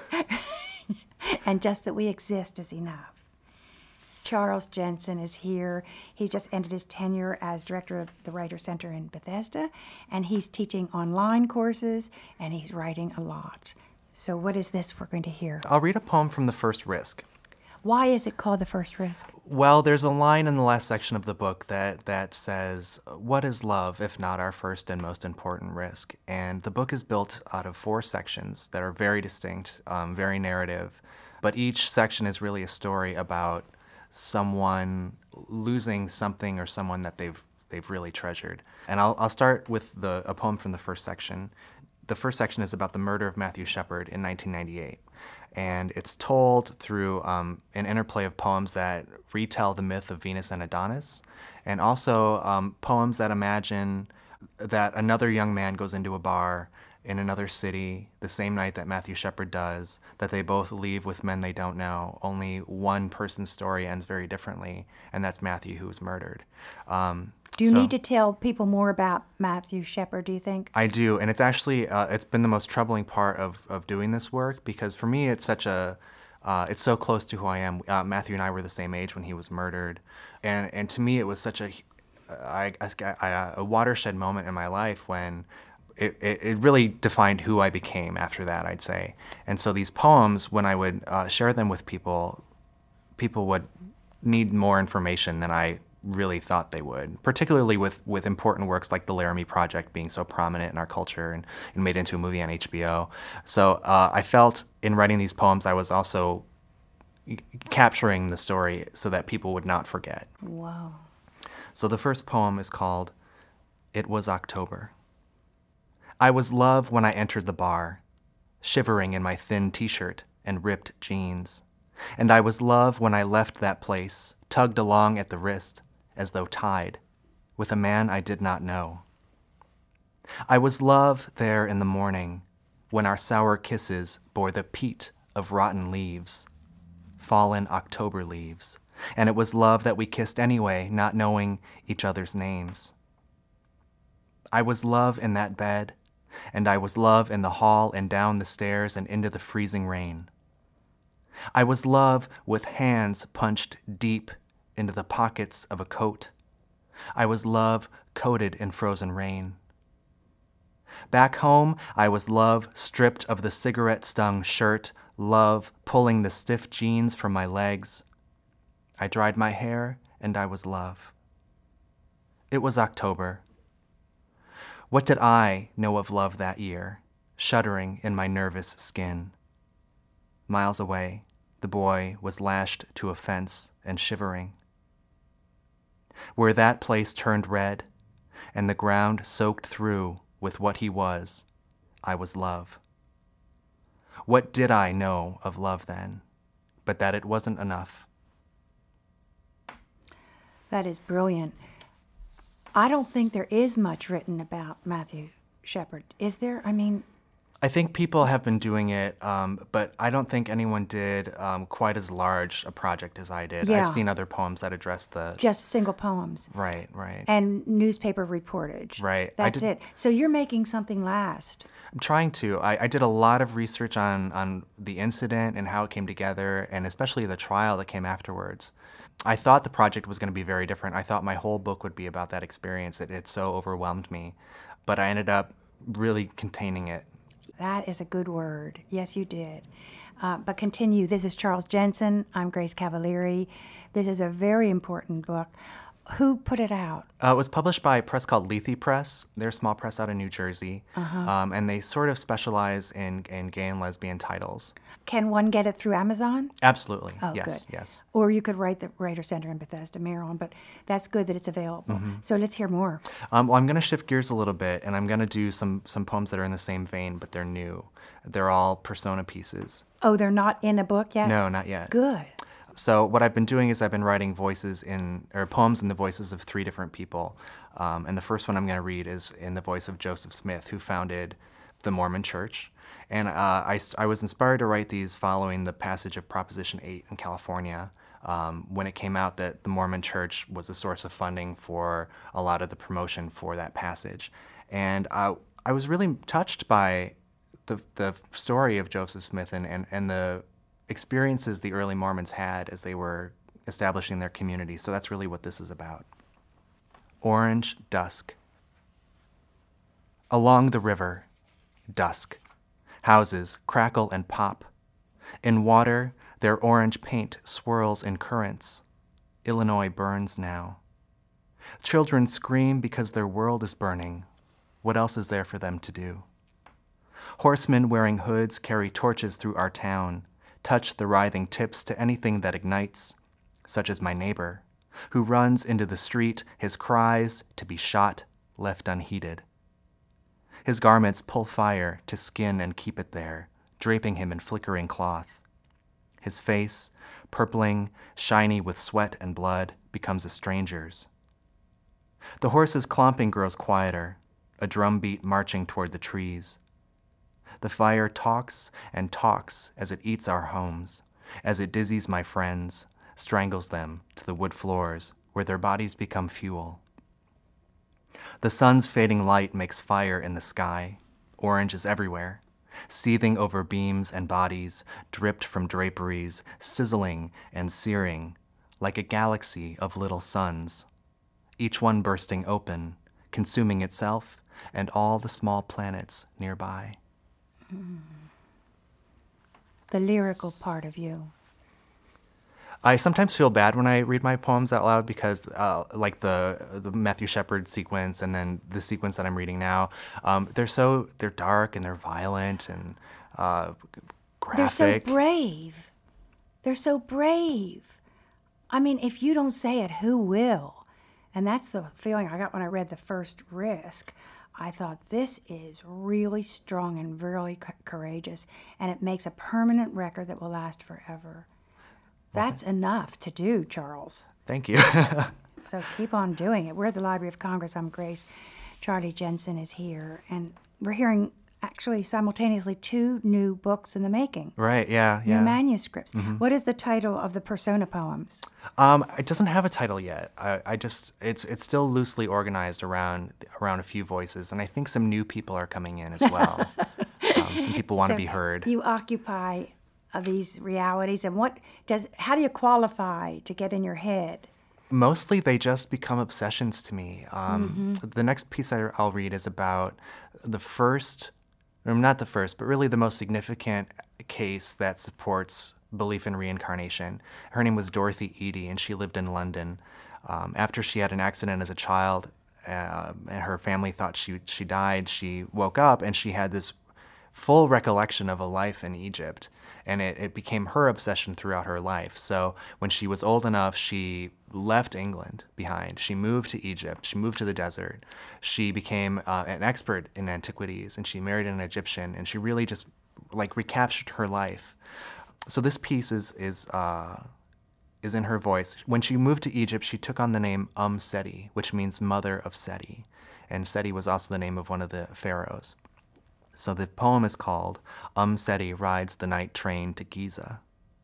And just that we exist is enough. Charles Jensen is here. He's just ended his tenure as director of the Writer Center in Bethesda, and he's teaching online courses, and he's writing a lot. So what is this we're going to hear?
I'll read a poem from The First Risk.
Why is it called The First Risk?
Well, there's a line in the last section of the book that, that says, what is love if not our first and most important risk? And the book is built out of four sections that are very distinct, um, very narrative, but each section is really a story about someone losing something or someone that they've they've really treasured. And I'll I'll start with the a poem from the first section. The first section is about the murder of Matthew Shepard in nineteen ninety-eight. And it's told through um, an interplay of poems that retell the myth of Venus and Adonis, and also um, poems that imagine that another young man goes into a bar in another city the same night that Matthew Shepard does, that they both leave with men they don't know. Only one person's story ends very differently, and that's Matthew, who was murdered. Um,
Do you
so
need to tell people more about Matthew Shepard, do you think?
I do, and it's actually, uh, it's been the most troubling part of, of doing this work, because for me it's such a, uh, it's so close to who I am. Uh, Matthew and I were the same age when he was murdered, and, and to me it was such a, I, I, a watershed moment in my life when It, it, it really defined who I became after that, I'd say. And so these poems, when I would uh, share them with people, people would need more information than I really thought they would, particularly with, with important works like the Laramie Project being so prominent in our culture and, and made into a movie on H B O. So uh, I felt in writing these poems, I was also capturing the story so that people would not forget.
Wow.
So the first poem is called It Was October. I was love when I entered the bar, shivering in my thin t-shirt and ripped jeans. And I was love when I left that place, tugged along at the wrist, as though tied, with a man I did not know. I was love there in the morning, when our sour kisses bore the peat of rotten leaves, fallen October leaves, and it was love that we kissed anyway, not knowing each other's names. I was love in that bed, and I was love in the hall and down the stairs and into the freezing rain. I was love with hands punched deep into the pockets of a coat. I was love coated in frozen rain. Back home, I was love stripped of the cigarette-stung shirt, love pulling the stiff jeans from my legs. I dried my hair, and I was love. It was October. What did I know of love that year, shuddering in my nervous skin? Miles away, the boy was lashed to a fence and shivering. Where that place turned red, and the ground soaked through with what he was, I was love. What did I know of love then, but that it wasn't enough?
That is brilliant. I don't think there is much written about Matthew Shepard. Is there? I mean...
I think people have been doing it, um, but I don't think anyone did um, quite as large a project as I did.
Yeah.
I've seen other poems that address the...
Just single poems.
Right, right.
And newspaper reportage.
Right. I
That's
did-
it. So you're making something last.
I'm trying to. I, I did a lot of research on, on the incident and how it came together, and especially the trial that came afterwards. I thought the project was going to be very different. I thought my whole book would be about that experience. It, it so overwhelmed me. But I ended up really containing it.
That is a good word. Yes, you did. Uh, but continue. This is Charles Jensen. I'm Grace Cavalieri. This is a very important book. Who put it out?
Uh, it was published by a press called Lethe Press. They're a small press out of New Jersey, uh-huh. um, and they sort of specialize in, in gay and lesbian titles.
Can one get it through Amazon?
Absolutely.
Oh,
yes,
good.
yes.
Or you could write the Writer Center in Bethesda, Maryland, but that's good that it's available. Mm-hmm. So let's hear more.
Um, well, I'm going to shift gears a little bit, and I'm going to do some some poems that are in the same vein, but they're new. They're all persona pieces.
Oh, they're not in a book yet?
No, not yet.
Good.
So what I've been doing is I've been writing voices in, or poems in the voices of three different people. Um, and the first one I'm going to read is in the voice of Joseph Smith, who founded the Mormon Church. And uh, I, I was inspired to write these following the passage of Proposition eight in California, um, when it came out that the Mormon Church was a source of funding for a lot of the promotion for that passage. And I, I was really touched by the the story of Joseph Smith and, and, and the experiences the early Mormons had as they were establishing their community. So that's really what this is about. Orange dusk. Along the river, dusk. Houses crackle and pop. In water, their orange paint swirls in currents. Illinois burns now. Children scream because their world is burning. What else is there for them to do? Horsemen wearing hoods carry torches through our town, touch the writhing tips to anything that ignites, such as my neighbor, who runs into the street, his cries to be shot left unheeded. His garments pull fire to skin and keep it there, draping him in flickering cloth. His face, purpling, shiny with sweat and blood, becomes a stranger's. The horse's clomping grows quieter, a drumbeat marching toward the trees. The fire talks and talks as it eats our homes, as it dizzies my friends, strangles them to the wood floors where their bodies become fuel. The sun's fading light makes fire in the sky. Orange is everywhere, seething over beams and bodies, dripped from draperies, sizzling and searing, like a galaxy of little suns, each one bursting open, consuming itself and all the small planets nearby.
Mm. The lyrical part of you.
I sometimes feel bad when I read my poems out loud because, uh, like the the Matthew Shepard sequence and then the sequence that I'm reading now, um, they're so they're dark and they're violent and uh, graphic.
They're so brave. They're so brave. I mean, if you don't say it, who will? And that's the feeling I got when I read The First Risk. I thought, this is really strong and really c- courageous, and it makes a permanent record that will last forever. That's well, enough to do, Charles.
Thank you.
So keep on doing it. We're at the Library of Congress. I'm Grace. Charlie Jensen is here, and we're hearing actually simultaneously two new books in the making.
Right, yeah, yeah.
New manuscripts. Mm-hmm. What is the title of the persona poems?
Um, it doesn't have a title yet. I, I just it's it's still loosely organized around around a few voices, and I think some new people are coming in as well. um, some people want to
so
be heard.
You occupy uh, these realities, and what does? How do you qualify to get in your head?
Mostly, they just become obsessions to me. Um, mm-hmm. The next piece I, I'll read is about the first. Not the first, but really the most significant case that supports belief in reincarnation. Her name was Dorothy Eady, and she lived in London. Um, after she had an accident as a child, uh, and her family thought she she died, she woke up and she had this full recollection of a life in Egypt, and it, it became her obsession throughout her life. So when she was old enough, she left England behind. She moved to Egypt. She moved to the desert. She became uh, an expert in antiquities, and she married an Egyptian, and she really just like recaptured her life. So this piece is is uh, is in her voice. When she moved to Egypt, she took on the name Um Seti, which means mother of Seti, and Seti was also the name of one of the pharaohs. So the poem is called Um Seti Rides the Night Train to Giza.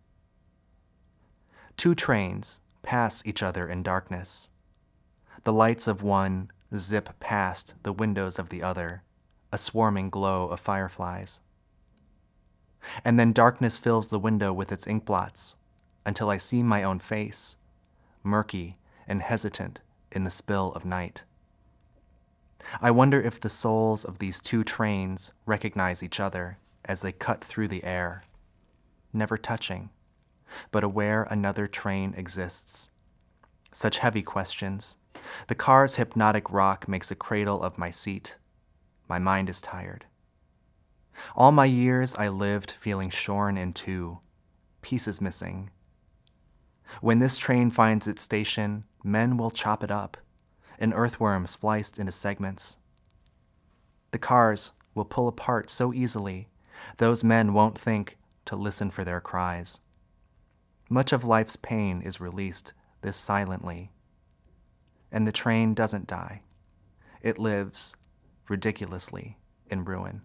Two trains pass each other in darkness. The lights of one zip past the windows of the other, a swarming glow of fireflies. And then darkness fills the window with its ink blots until I see my own face, murky and hesitant in the spill of night. I wonder if the souls of these two trains recognize each other as they cut through the air, never touching, but aware another train exists, Such heavy questions. The car's hypnotic rock makes a cradle of my seat. My mind is tired. All my years I lived feeling shorn in two, pieces missing. When this train finds its station, men will chop it up, an earthworm spliced into segments. The cars will pull apart so easily, those men won't think to listen for their cries. Much of life's pain is released this silently. And the train doesn't die. It lives, ridiculously, in ruin.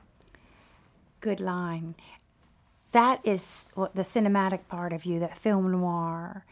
Good line. That is what the cinematic part of you, that film noir.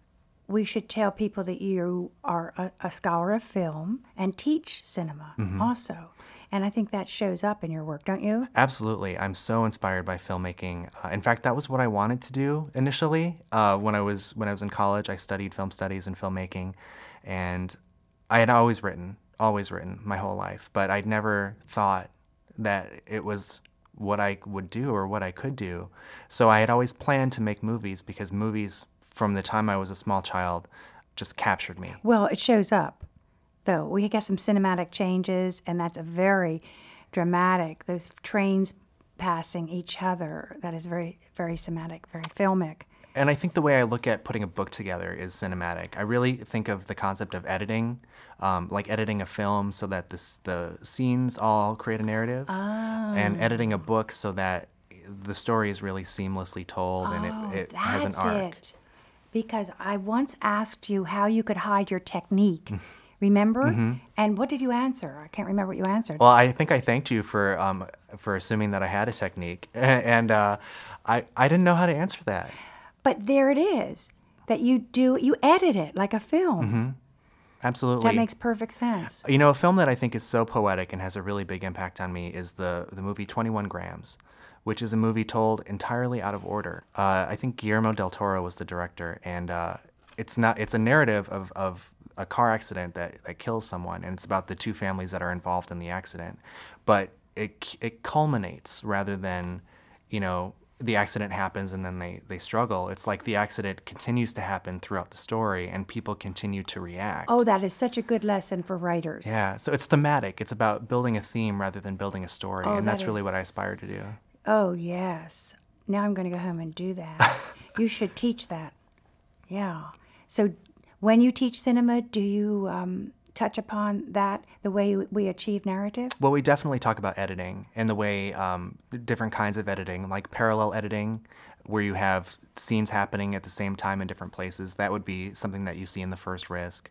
We should tell people that you are a, a scholar of film and teach cinema mm-hmm. also. And I think that shows up in your work, don't you?
Absolutely. I'm so inspired by filmmaking. Uh, in fact, that was what I wanted to do initially. Uh, when I was when I was in college, I studied film studies and filmmaking, and I had always written, always written my whole life. But I'd never thought that it was what I would do or what I could do. So I had always planned to make movies because movies, from the time I was a small child, just captured me.
Well, it shows up. Though we get some cinematic changes, and that's a very dramatic. Those trains passing each other, that is very, very cinematic, very filmic.
And I think the way I look at putting a book together is cinematic. I really think of the concept of editing, um, like editing a film so that this, the scenes all create a narrative,
oh.
and editing a book so that the story is really seamlessly told
oh,
and it, it has an arc.
It. Because I once asked you how you could hide your technique. Remember? Mm-hmm. And what did you answer? I can't remember what you answered.
Well, I think I thanked you for um, for assuming that I had a technique, and uh, I I didn't know how to answer that.
But there it is, that you do you edit it like a film.
Mm-hmm. Absolutely.
That makes perfect sense.
You know, a film that I think is so poetic and has a really big impact on me is the the movie twenty-one grams, which is a movie told entirely out of order. Uh, I think Guillermo del Toro was the director, and uh, it's not it's a narrative of of a car accident that, that kills someone, and it's about the two families that are involved in the accident. But it it culminates rather than, you know, the accident happens and then they, they struggle. It's like the accident continues to happen throughout the story and people continue to react.
Oh, that is such a good lesson for writers.
Yeah, so it's thematic. It's about building a theme rather than building a story,
oh,
and that's
that
really
is...
what I aspire to do.
Oh, yes. Now I'm going to go home and do that. You should teach that. Yeah. So when you teach cinema, do you um, touch upon that, the way we achieve narrative?
Well, we definitely talk about editing and the way um, different kinds of editing, like parallel editing, where you have scenes happening at the same time in different places. That would be something that you see in The First Risk.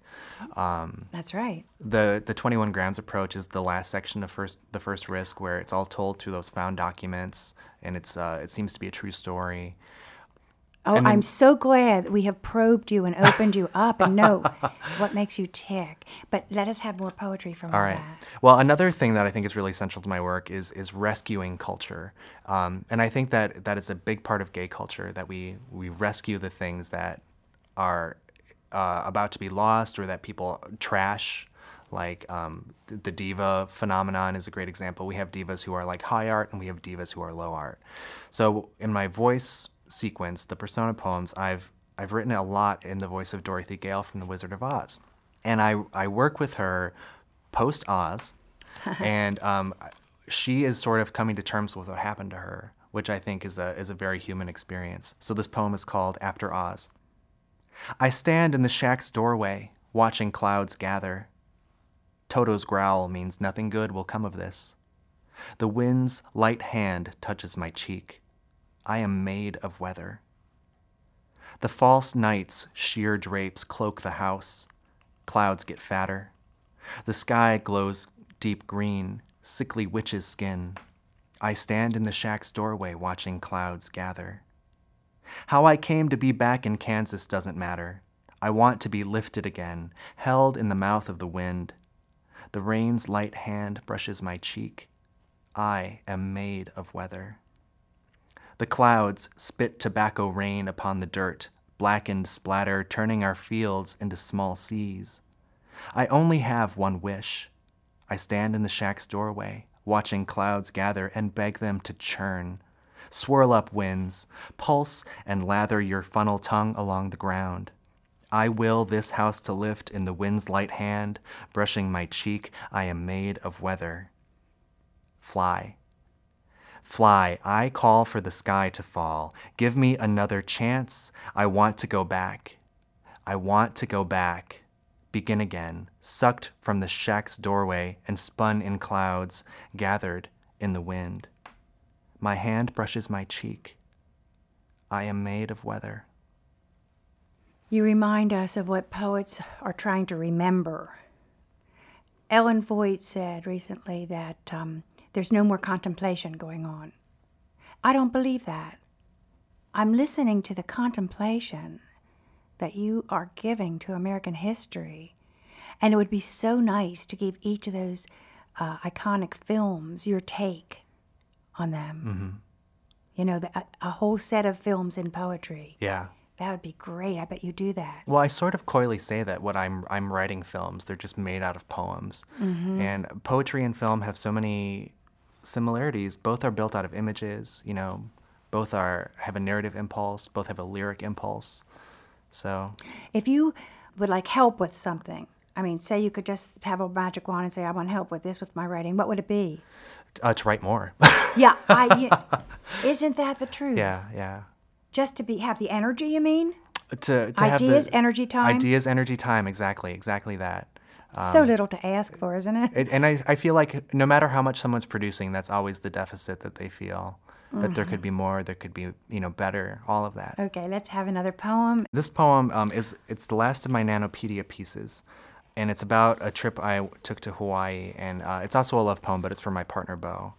Um,
That's right.
The the twenty-one grams approach is the last section of first The First Risk, where it's all told through those found documents, and it's uh, it seems to be a true story.
Oh, then, I'm so glad we have probed you and opened you up and know what makes you tick. But let us have more poetry from all
right.
that.
Well, another thing that I think is really central to my work is is rescuing culture. Um, and I think that that is a big part of gay culture, that we, we rescue the things that are uh, about to be lost or that people trash. Like um, the, the diva phenomenon is a great example. We have divas who are like high art and we have divas who are low art. So in my voice sequence, the persona poems, I've I've written a lot in the voice of Dorothy Gale from The Wizard of Oz, and I I work with her post Oz, and um, she is sort of coming to terms with what happened to her, which I think is a is a very human experience. So this poem is called After Oz. I stand in the shack's doorway, watching clouds gather. Toto's growl means nothing good will come of this. The wind's light hand touches my cheek. I am made of weather. The false night's sheer drapes cloak the house. Clouds get fatter. The sky glows deep green, sickly witch's skin. I stand in the shack's doorway watching clouds gather. How I came to be back in Kansas doesn't matter. I want to be lifted again, held in the mouth of the wind. The rain's light hand brushes my cheek. I am made of weather. The clouds spit tobacco rain upon the dirt, blackened splatter, turning our fields into small seas. I only have one wish. I stand in the shack's doorway, watching clouds gather and beg them to churn. Swirl up winds, pulse and lather your funnel tongue along the ground. I will this house to lift in the wind's light hand, brushing my cheek, I am made of weather. Fly. Fly, I call for the sky to fall. Give me another chance. I want to go back. I want to go back. Begin again, sucked from the shack's doorway and spun in clouds, gathered in the wind. My hand brushes my cheek. I am made of weather.
You remind us of what poets are trying to remember. Ellen Voigt said recently that um, there's no more contemplation going on. I don't believe that. I'm listening to the contemplation that you are giving to American history, and it would be so nice to give each of those uh, iconic films your take on them.
Mm-hmm.
You know, the, a, a whole set of films in poetry.
Yeah.
That would be great. I bet you do that.
Well, I sort of coyly say that when I'm I'm writing films, they're just made out of poems. Mm-hmm. And poetry and film have so many similarities. Both are built out of images, you know. Both are have a narrative impulse. Both have a lyric impulse. So,
if you would like help with something, I mean, say you could just have a magic wand and say, I want help with this with my writing, what would it be?
Uh, to write more.
yeah, I, yeah. Isn't that the truth?
Yeah, yeah.
Just to be have the energy, you mean?
To, to
ideas,
have the,
energy, time?
Ideas, energy, time, exactly, exactly that.
Um, so little to ask for, isn't it?
it and I, I feel like no matter how much someone's producing, that's always the deficit that they feel. That mm-hmm. there could be more, there could be, you know, better, all of that.
Okay, let's have another poem.
This poem um, is, it's the last of my Nanopedia pieces. And it's about a trip I took to Hawaii. And uh, it's also a love poem, but it's for my partner, Bo.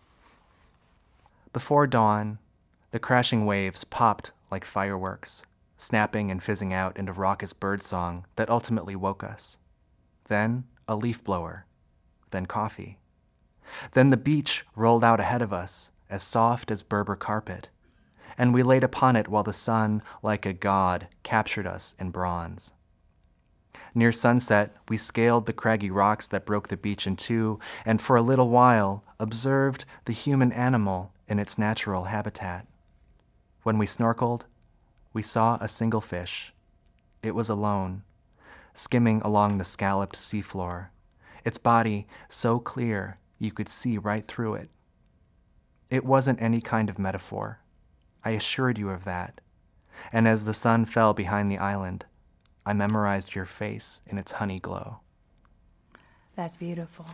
Before dawn, the crashing waves popped like fireworks, snapping and fizzing out into raucous birdsong that ultimately woke us. Then a leaf blower. Then coffee. Then the beach rolled out ahead of us, as soft as Berber carpet, and we laid upon it while the sun, like a god, captured us in bronze. Near sunset, we scaled the craggy rocks that broke the beach in two, and for a little while observed the human animal in its natural habitat. When we snorkeled, we saw a single fish. It was alone, skimming along the scalloped seafloor, its body so clear you could see right through it. It wasn't any kind of metaphor. I assured you of that. And as the sun fell behind the island, I memorized your face in its honey glow.
That's beautiful.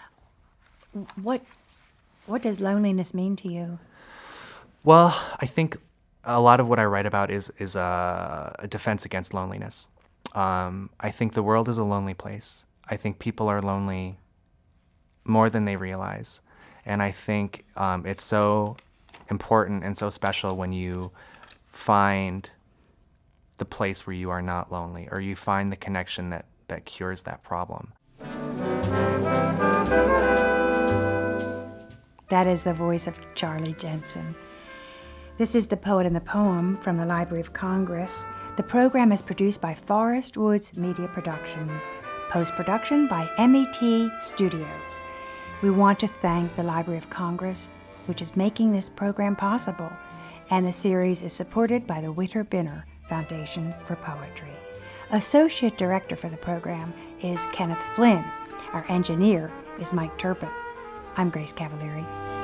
What what does loneliness mean to you?
Well, I think a lot of what I write about is is a, a defense against loneliness. Um, I think the world is a lonely place. I think people are lonely more than they realize. And I think um, it's so important and so special when you find the place where you are not lonely, or you find the connection that, that cures that problem.
That is the voice of Charlie Jensen. This is The Poet and the Poem from the Library of Congress. The program is produced by Forest Woods Media Productions. Post-production by M E T Studios. We want to thank the Library of Congress, which is making this program possible, and the series is supported by the Witter Binner Foundation for Poetry. Associate Director for the program is Kenneth Flynn. Our engineer is Mike Turpin. I'm Grace Cavalieri.